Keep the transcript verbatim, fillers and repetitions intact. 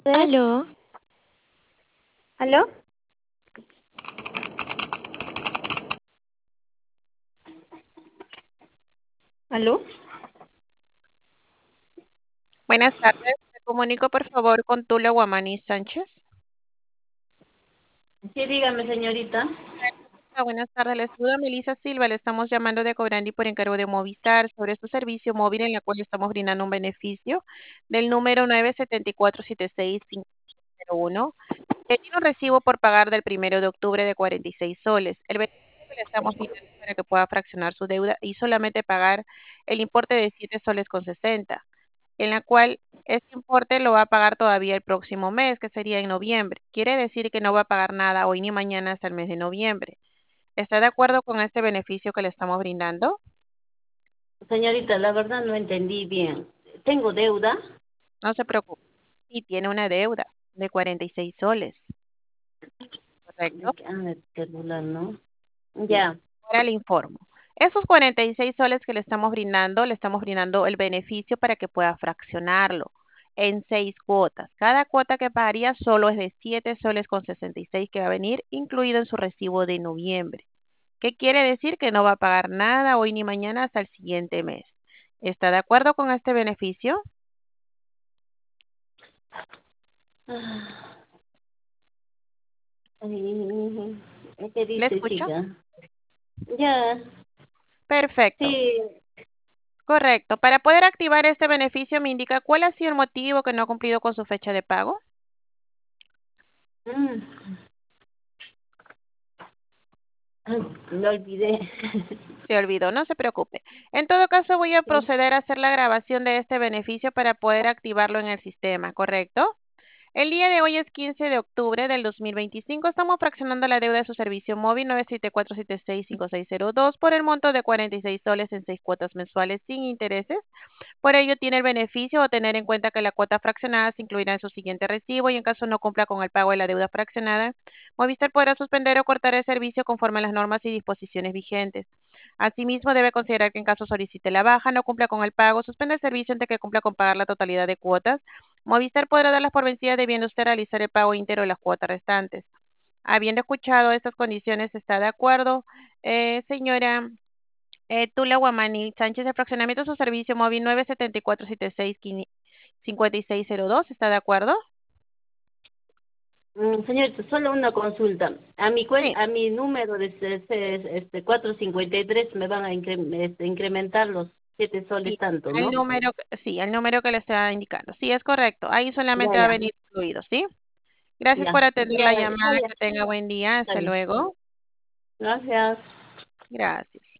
Pues, Aló, ¿aló? ¿Aló? Buenas tardes, me comunico por favor con Tula Guamani Sánchez. Sí, dígame, señorita. Ah, buenas tardes, les saluda Melissa Silva, le estamos llamando de Cobrandi por encargo de Movistar sobre su servicio móvil en la cual le estamos brindando un beneficio del número nueve siete cuatro siete seis cinco cero uno. Eh, tiene un recibo por pagar del primero de octubre de cuarenta y seis soles. El beneficio que le estamos brindando es para que pueda fraccionar su deuda y solamente pagar el importe de siete soles con sesenta, en la cual este importe lo va a pagar todavía el próximo mes, que sería en noviembre. Quiere decir que no va a pagar nada hoy ni mañana hasta el mes de noviembre. ¿Está de acuerdo con este beneficio que le estamos brindando? Señorita, la verdad no entendí bien. ¿Tengo deuda? No se preocupe. Sí, tiene una deuda de cuarenta y seis soles, De ¿correcto? que- Ah, el celular, ¿no? Sí, Ya. ahora le informo. Esos cuarenta y seis soles que le estamos brindando, le estamos brindando el beneficio para que pueda fraccionarlo en seis cuotas. Cada cuota que pagaría solo es de siete soles con sesenta y seis que va a venir incluido en su recibo de noviembre. ¿Qué quiere decir? Que no va a pagar nada hoy ni mañana hasta el siguiente mes. ¿Está de acuerdo con este beneficio? Ah, ay, ¿qué ¿Le dice, escucho? chica? Ya, Perfecto. sí. Correcto. Para poder activar este beneficio, me indica cuál ha sido el motivo que no ha cumplido con su fecha de pago. Mm, ah, lo olvidé. Se olvidó, no se preocupe. En todo caso, voy a Sí, proceder a hacer la grabación de este beneficio para poder activarlo en el sistema, ¿correcto? El día de hoy es quince de octubre del dos mil veinticinco. Estamos fraccionando la deuda de su servicio móvil nueve siete cuatro siete seis cinco seis cero dos por el monto de cuarenta y seis soles en seis cuotas mensuales sin intereses. Por ello, tiene el beneficio o tener en cuenta que la cuota fraccionada se incluirá en su siguiente recibo y en caso no cumpla con el pago de la deuda fraccionada, Movistar podrá suspender o cortar el servicio conforme a las normas y disposiciones vigentes. Asimismo, debe considerar que en caso solicite la baja, no cumpla con el pago, suspende el servicio antes que cumpla con pagar la totalidad de cuotas. Movistar podrá darlas por vencidas debiendo usted realizar el pago íntegro de las cuotas restantes. Habiendo escuchado estas condiciones, ¿está de acuerdo, eh, señora eh, Tula Guamani Sánchez? El fraccionamiento de su servicio móvil nueve siete cuatro siete seis cinco seis cero dos? ¿Está de acuerdo? Mm, señorita, solo una consulta. A mi cuen- Sí, a mi número de este, este este, cuatrocientos cincuenta y tres me van a incre- este, incrementar los siete soles sí, tanto, el ¿no? número, que- sí, el número que le está indicando. Sí, es correcto. Ahí Ya, solamente va a ya, venir incluido, ¿sí? Gracias ya. por atender Ya, la está llamada. bien, Que tenga buen día. está Hasta bien. luego. Gracias. Gracias.